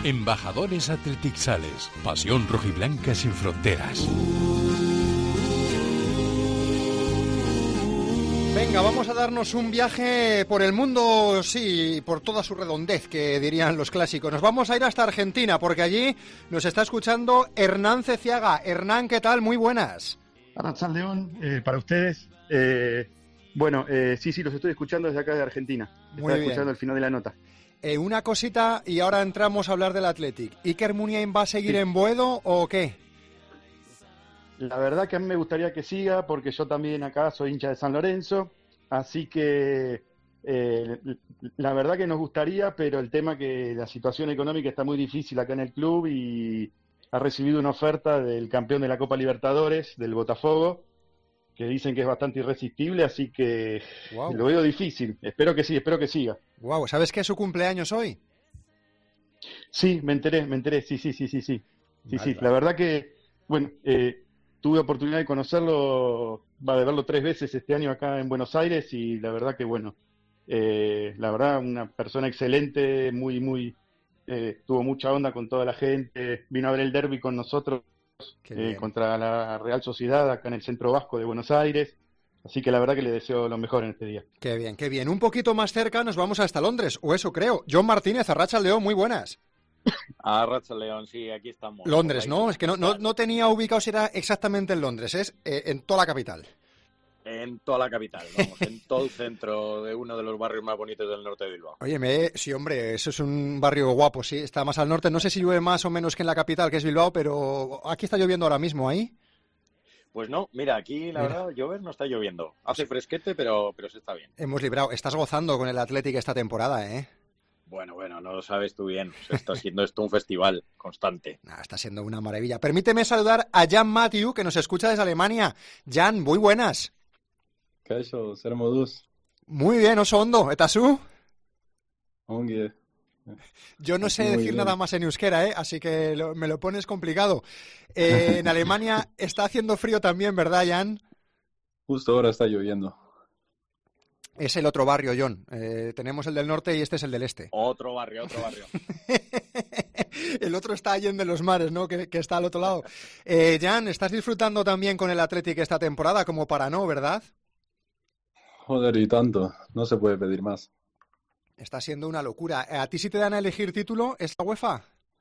Embajadores Athletic Sales, pasión rojiblanca sin fronteras. Venga, vamos a darnos un viaje por el mundo, sí, por toda su redondez, que dirían los clásicos. Nos vamos a ir hasta Argentina, porque allí nos está escuchando Hernán Ceciaga. Hernán, ¿qué tal? Muy buenas. Arratsaldeón, para ustedes. Sí, los estoy escuchando desde acá de Argentina. Estaba escuchando el final de la nota. Una cosita, y ahora entramos a hablar del Athletic. ¿Iker Muniain va a seguir en Boedo o qué? La verdad que a mí me gustaría que siga, porque yo también acá soy hincha de San Lorenzo, así que la verdad que nos gustaría, pero el tema que la situación económica está muy difícil acá en el club y ha recibido una oferta del campeón de la Copa Libertadores, del Botafogo, que dicen que es bastante irresistible, así que lo veo difícil. Espero que siga. Wow, ¿sabes que es su cumpleaños hoy? Sí, me enteré, sí. Vale. La verdad que, tuve oportunidad de conocerlo, de verlo 3 veces este año acá en Buenos Aires y la verdad que, la verdad, una persona excelente, tuvo mucha onda con toda la gente, vino a ver el derbi con nosotros contra la Real Sociedad acá en el Centro Vasco de Buenos Aires, así que la verdad que le deseo lo mejor en este día. Qué bien. Un poquito más cerca nos vamos hasta Londres, o eso creo. John Martínez, Arratsaldeón, muy buenas. Arratsaldeón, sí, aquí estamos. Londres, ¿no? Es que no tenía ubicado si era exactamente en Londres, es en toda la capital. En toda la capital, vamos, en todo el centro de uno de los barrios más bonitos del norte de Bilbao. Oye, sí, hombre, eso es un barrio guapo, sí, está más al norte. No sé si llueve más o menos que en la capital, que es Bilbao, pero aquí está lloviendo ahora mismo, ¿ahí? Pues no, mira, aquí la verdad, llover no está lloviendo. Hace fresquete, pero se está bien. Hemos librado. Estás gozando con el Athletic esta temporada, ¿eh? Bueno, no lo sabes tú bien. Está siendo esto un festival constante. Está siendo una maravilla. Permíteme saludar a Jan Matthew, que nos escucha desde Alemania. Jan, muy buenas. Kaixo, zer moduz? Muy bien, oso ondo. ¿Eta zu? Ongi. Yo no sé decir nada más en euskera, así que me lo pones complicado. En Alemania está haciendo frío también, ¿verdad, Jan? Justo ahora está lloviendo. Es el otro barrio, John. Tenemos el del norte y este es el del este. Otro barrio. El otro está allí en de los mares, ¿no? Que está al otro lado. Jan, ¿estás disfrutando también con el Athletic esta temporada? Como para no, ¿verdad? Joder, y tanto. No se puede pedir más. Está siendo una locura. ¿A ti sí te dan a elegir título esta UEFA?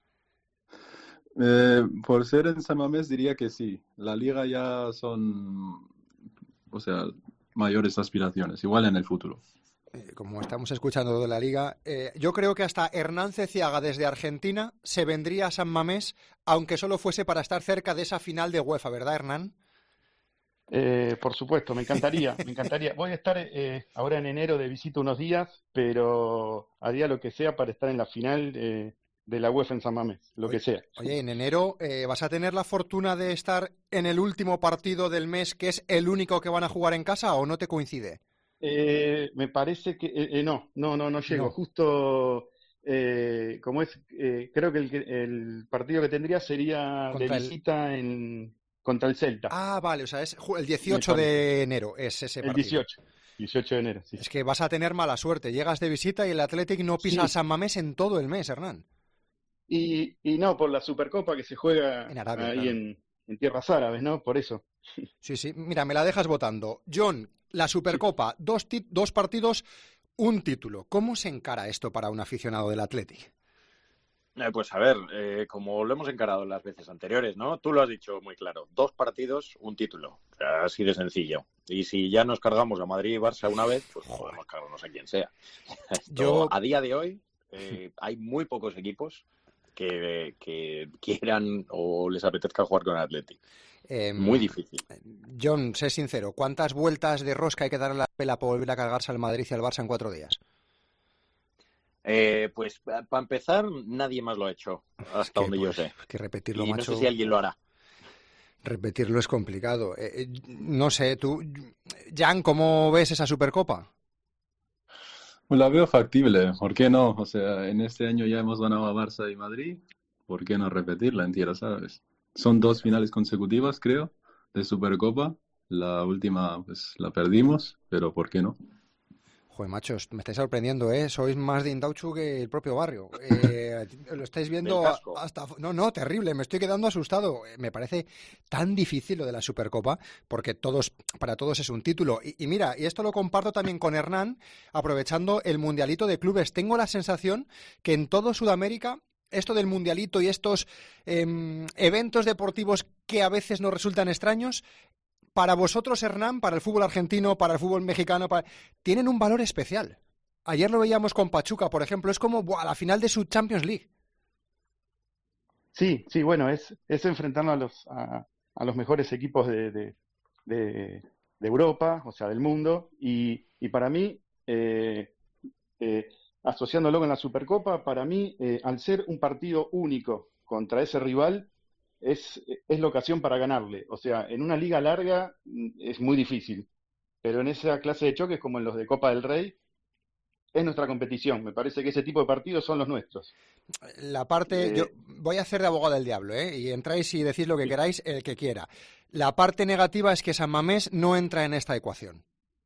Por ser en San Mamés diría que sí. La Liga ya son, mayores aspiraciones, igual en el futuro. Como estamos escuchando de la Liga, yo creo que hasta Hernán Ceciaga desde Argentina se vendría a San Mamés, aunque solo fuese para estar cerca de esa final de UEFA, ¿verdad, Hernán? Por supuesto, me encantaría. Voy a estar ahora en enero de visita unos días, pero haría lo que sea para estar en la final de la UEFA en San Mamés, que sea. Oye, en enero vas a tener la fortuna de estar en el último partido del mes, que es el único que van a jugar en casa, ¿o no te coincide? Me parece que no llego. No. Justo como es, creo que el partido que tendría sería de visita contra el Celta. Ah, vale, o sea, es el 18 de enero, es ese partido. El 18 de enero, sí. Es que vas a tener mala suerte, llegas de visita y el Athletic no pisa a San Mamés en todo el mes, Hernán. Y no, por la Supercopa que se juega en Arabia, ahí claro. en tierras árabes, ¿no? Por eso. Sí, mira, me la dejas votando. John, la Supercopa, dos partidos, un título. ¿Cómo se encara esto para un aficionado del Athletic? Pues a ver, como lo hemos encarado en las veces anteriores, ¿no? Tú lo has dicho muy claro. 2 partidos, un título. O sea, así de sencillo. Y si ya nos cargamos a Madrid y Barça una vez, pues podemos cargarnos a quien sea. A día de hoy hay muy pocos equipos que quieran o les apetezca jugar con el Athletic. Muy difícil. John, sé sincero, ¿cuántas vueltas de rosca hay que darle a la pela para volver a cargarse al Madrid y al Barça en 4 días? Pues para empezar, nadie más lo ha hecho, hasta donde yo sé. Que repetirlo, y macho. No sé si alguien lo hará. Repetirlo es complicado. No sé, tú, Jan, ¿cómo ves esa Supercopa? Pues la veo factible, ¿por qué no? O sea, en este año ya hemos ganado a Barça y Madrid, ¿por qué no repetirla entera, sabes? Son 2 finales consecutivas, creo, de Supercopa. La última, pues, la perdimos, pero ¿por qué no? Joder, machos, me estáis sorprendiendo, ¿eh? Sois más de Indauchu que el propio barrio. Lo estáis viendo hasta... No, terrible, me estoy quedando asustado. Me parece tan difícil lo de la Supercopa, porque para todos es un título. Y mira, y esto lo comparto también con Hernán, aprovechando el Mundialito de Clubes. Tengo la sensación que en todo Sudamérica esto del Mundialito y estos eventos deportivos que a veces nos resultan extraños, para vosotros, Hernán, para el fútbol argentino, para el fútbol mexicano, tienen un valor especial. Ayer lo veíamos con Pachuca, por ejemplo, es como la final de su Champions League. Sí, bueno, es enfrentarnos a los mejores equipos de Europa, o sea, del mundo, y para mí, asociándolo con la Supercopa, para mí, al ser un partido único contra ese rival, es la ocasión para ganarle. O sea, en una liga larga es muy difícil, pero en esa clase de choques, como en los de Copa del Rey, es nuestra competición. Me parece que ese tipo de partidos son los nuestros. La parte, yo voy a hacer de abogado del diablo, y entráis y decís lo que queráis, el que quiera. La parte negativa es que San Mamés no entra en esta ecuación.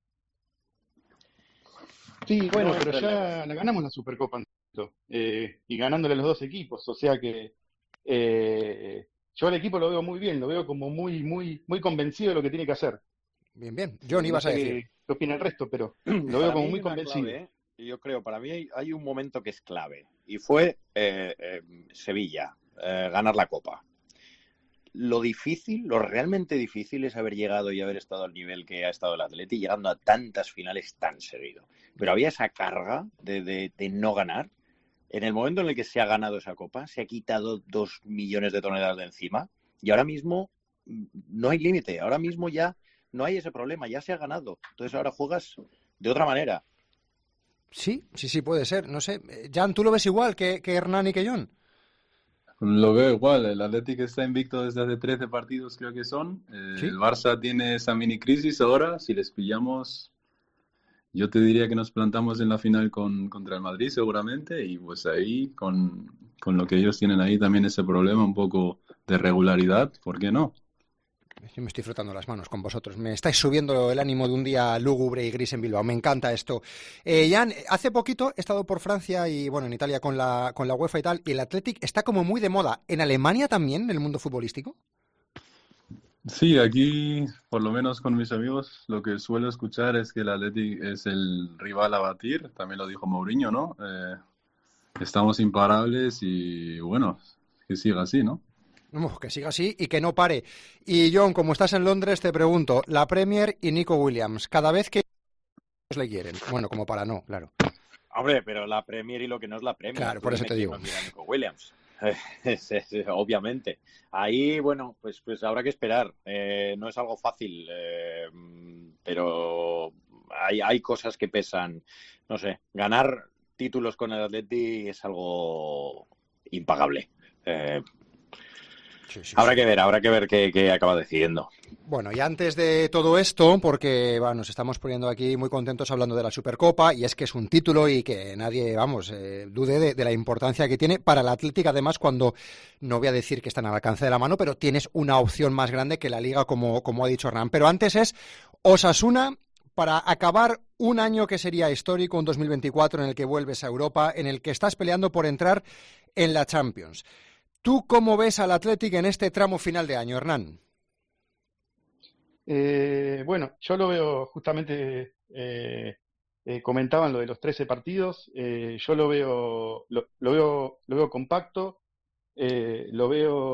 Sí, bueno, pero ya la ganamos la Supercopa y ganándole los dos equipos, o sea que yo al equipo lo veo muy bien, lo veo como muy convencido de lo que tiene que hacer. Bien. John, ibas a decir. ¿Qué opina el resto? Pero lo veo como muy convencido. Clave, yo creo, para mí hay un momento que es clave, y fue Sevilla, ganar la Copa. Lo realmente difícil es haber llegado y haber estado al nivel que ha estado el Atleti, llegando a tantas finales tan seguido. Pero había esa carga de no ganar. En el momento en el que se ha ganado esa Copa, se ha quitado 2 millones de toneladas de encima, y ahora mismo no hay límite, ahora mismo ya no hay ese problema, ya se ha ganado. Entonces ahora juegas de otra manera. Sí, puede ser, no sé. Jan, ¿tú lo ves igual que Hernán y que John? Lo veo igual, el Atlético está invicto desde hace 13 partidos, creo que son. ¿Sí? El Barça tiene esa mini crisis ahora, si les pillamos, yo te diría que nos plantamos en la final contra el Madrid seguramente, y pues ahí con lo que ellos tienen ahí también ese problema un poco de regularidad, ¿por qué no? Yo me estoy frotando las manos con vosotros. Me estáis subiendo el ánimo de un día lúgubre y gris en Bilbao. Me encanta esto. Jan, hace poquito he estado por Francia y en Italia con la UEFA y tal, y el Athletic está como muy de moda. ¿En Alemania también, en el mundo futbolístico? Sí, aquí, por lo menos con mis amigos, lo que suelo escuchar es que el Athletic es el rival a batir. También lo dijo Mourinho, ¿no? Estamos imparables y bueno, que siga así, ¿no? Que siga así y que no pare. Y John, como estás en Londres, te pregunto, la Premier y Nico Williams, cada vez que le quieren, bueno, como para no, claro. Hombre, pero la Premier y lo que no es la Premier. Claro, por eso te digo. Nico Williams. Obviamente. Ahí, bueno, pues habrá que esperar. No es algo fácil, pero hay cosas que pesan. No sé, ganar títulos con el Atleti es algo impagable. Sí. Habrá que ver qué acaba decidiendo. Bueno, y antes de todo esto, porque nos estamos poniendo aquí muy contentos hablando de la Supercopa, y es que es un título y que nadie, dude de la importancia que tiene para el Atlético, además, cuando, no voy a decir que están al alcance de la mano, pero tienes una opción más grande que la Liga, como ha dicho Hernán. Pero antes es Osasuna, para acabar un año que sería histórico, un 2024 en el que vuelves a Europa, en el que estás peleando por entrar en la Champions. ¿Tú cómo ves al Athletic en este tramo final de año, Hernán? Bueno, yo lo veo justamente, comentaban lo de los 13 partidos, yo lo veo compacto, lo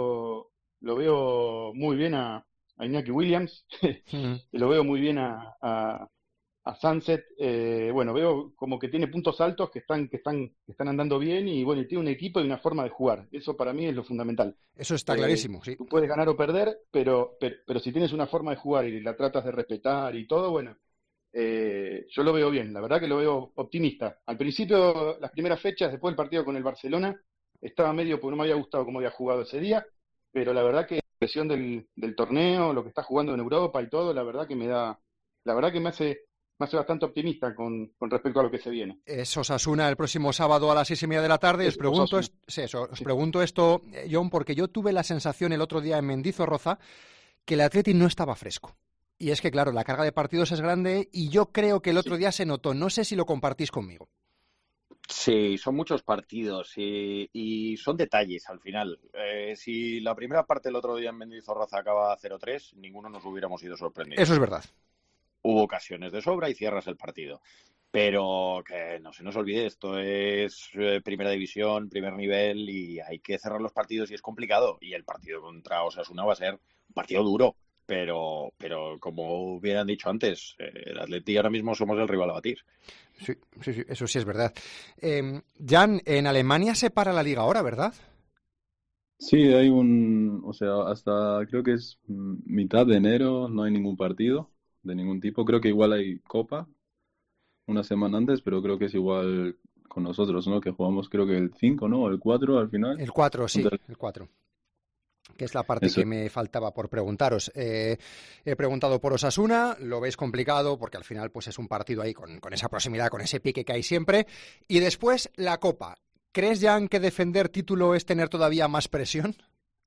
veo muy bien a Iñaki Williams, lo veo muy bien a Sunset, veo como que tiene puntos altos que están andando bien, y bueno, y tiene un equipo y una forma de jugar. Eso para mí es lo fundamental. Eso está clarísimo, sí. Tú puedes ganar o perder, pero si tienes una forma de jugar y la tratas de respetar y todo, bueno, yo lo veo bien, la verdad que lo veo optimista. Al principio, las primeras fechas, después del partido con el Barcelona, estaba medio, porque no me había gustado cómo había jugado ese día, pero la verdad que la presión del torneo, lo que está jugando en Europa y todo, la verdad que me hace bastante optimista con respecto a lo que se viene. Es Osasuna el próximo sábado a las 6:30 de la tarde. Os pregunto esto, John, porque yo tuve la sensación el otro día en Mendizorroza que el Athletic no estaba fresco. Y es que, claro, la carga de partidos es grande y yo creo que el otro día se notó. No sé si lo compartís conmigo. Sí, son muchos partidos y son detalles al final. Si la primera parte el otro día en Mendizorroza acaba 0-3, ninguno nos hubiéramos ido sorprendidos. Eso es verdad. Hubo ocasiones de sobra y cierras el partido. Pero que no se nos olvide, esto es primera división, primer nivel y hay que cerrar los partidos y es complicado. Y el partido contra Osasuna va a ser un partido duro. Pero como hubieran dicho antes, el Atleti ahora mismo somos el rival a batir. Sí, eso sí es verdad. Jan, en Alemania se para la liga ahora, ¿verdad? Sí, o sea, hasta creo que es mitad de enero no hay ningún partido de ningún tipo. Creo que igual hay Copa una semana antes, pero creo que es igual con nosotros, ¿no? Que jugamos creo que el 5, ¿no? O el 4 al final. El 4, sí, el 4. Que es la parte que me faltaba por preguntaros. He preguntado por Osasuna, lo veis complicado porque al final pues es un partido ahí con esa proximidad, con ese pique que hay siempre. Y después la Copa. ¿Crees, Jan, que defender título es tener todavía más presión?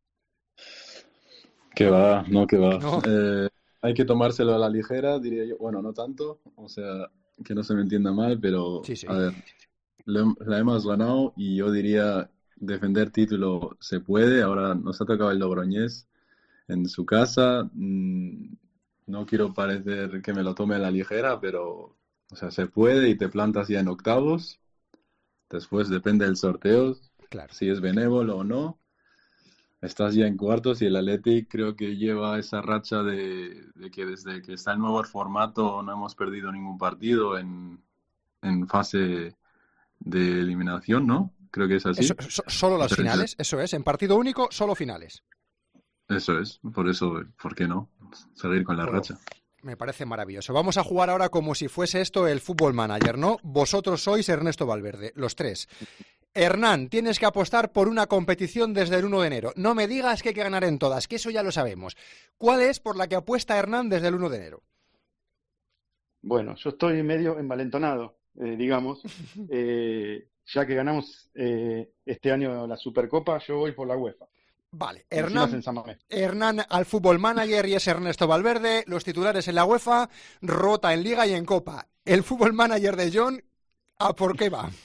Que va. ¿No? Hay que tomárselo a la ligera, diría yo. Bueno, no tanto, o sea, que no se me entienda mal, pero sí. A ver, la hemos ganado y yo diría... Defender título se puede, ahora nos ha tocado el Logroñés en su casa, no quiero parecer que me lo tome a la ligera, pero o sea, se puede y te plantas ya en octavos, después depende del sorteo, claro. Si es benévolo o no, estás ya en cuartos y el Athletic creo que lleva esa racha de que desde que está el nuevo formato no hemos perdido ningún partido en fase de eliminación, ¿no? Creo que es así. Solo las finales, eso es. En partido único, solo finales. Eso es. Por eso, ¿por qué no? Seguir con la racha. Me parece maravilloso. Vamos a jugar ahora como si fuese esto el Fútbol Manager, ¿no? Vosotros sois Ernesto Valverde, los tres. Hernán, tienes que apostar por una competición desde el 1 de enero. No me digas que hay que ganar en todas, que eso ya lo sabemos. ¿Cuál es por la que apuesta Hernán desde el 1 de enero? Bueno, yo estoy medio envalentonado, digamos. Ya que ganamos este año la Supercopa, yo voy por la UEFA. Vale, Hernán al Fútbol Manager y es Ernesto Valverde, los titulares en la UEFA, rota en Liga y en Copa. El Fútbol Manager de John, ¿a por qué va?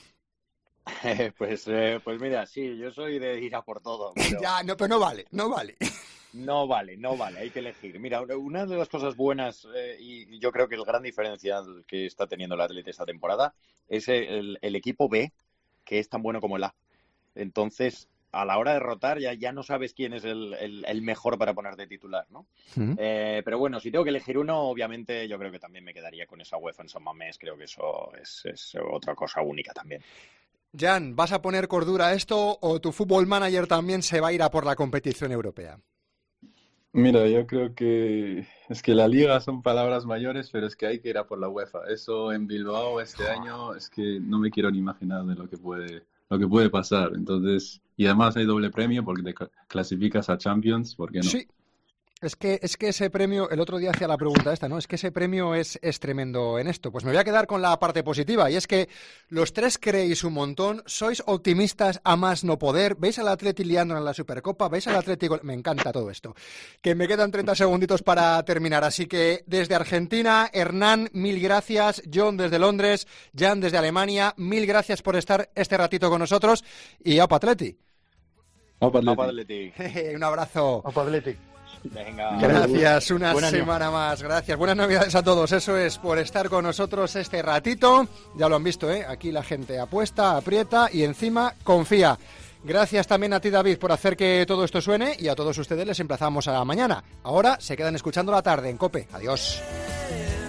Pues mira, sí, yo soy de ir a por todo. Pero... pero no vale. No vale, hay que elegir. Mira, una de las cosas buenas y yo creo que el gran diferencial que está teniendo el Atleti esta temporada es el equipo B, que es tan bueno como el A. Entonces, a la hora de rotar ya no sabes quién es el mejor para poner de titular, ¿no? Uh-huh. Pero bueno, si tengo que elegir uno, obviamente yo creo que también me quedaría con esa UEFA en San Mamés. Creo que eso es otra cosa única también. Jan, ¿vas a poner cordura a esto o tu Fútbol Manager también se va a ir a por la competición europea? Mira, yo creo que es que la Liga son palabras mayores, pero es que hay que ir a por la UEFA. Eso en Bilbao este año es que no me quiero ni imaginar de lo que puede pasar. Entonces, y además hay doble premio porque te clasificas a Champions, ¿por qué no? Sí. Es que ese premio, el otro día hacía la pregunta esta, ¿no? Es que ese premio es tremendo en esto. Pues me voy a quedar con la parte positiva, y es que los tres creéis un montón, sois optimistas a más no poder, veis al Atleti liando en la Supercopa, veis al Atleti... Me encanta todo esto. Que me quedan 30 segunditos para terminar, así que desde Argentina, Hernán, mil gracias, John desde Londres, Jan desde Alemania, mil gracias por estar este ratito con nosotros, y ¡Apa Atleti! ¡Apa Atleti! Un abrazo. ¡Apa Atleti! Venga. Gracias, una semana más. Gracias. Buenas Navidades a todos. Eso es, por estar con nosotros este ratito. Ya lo han visto, ¿eh? Aquí la gente apuesta, aprieta y encima confía. Gracias también a ti, David, por hacer que todo esto suene, y a todos ustedes les emplazamos a mañana. Ahora se quedan escuchando la tarde en COPE. Adiós.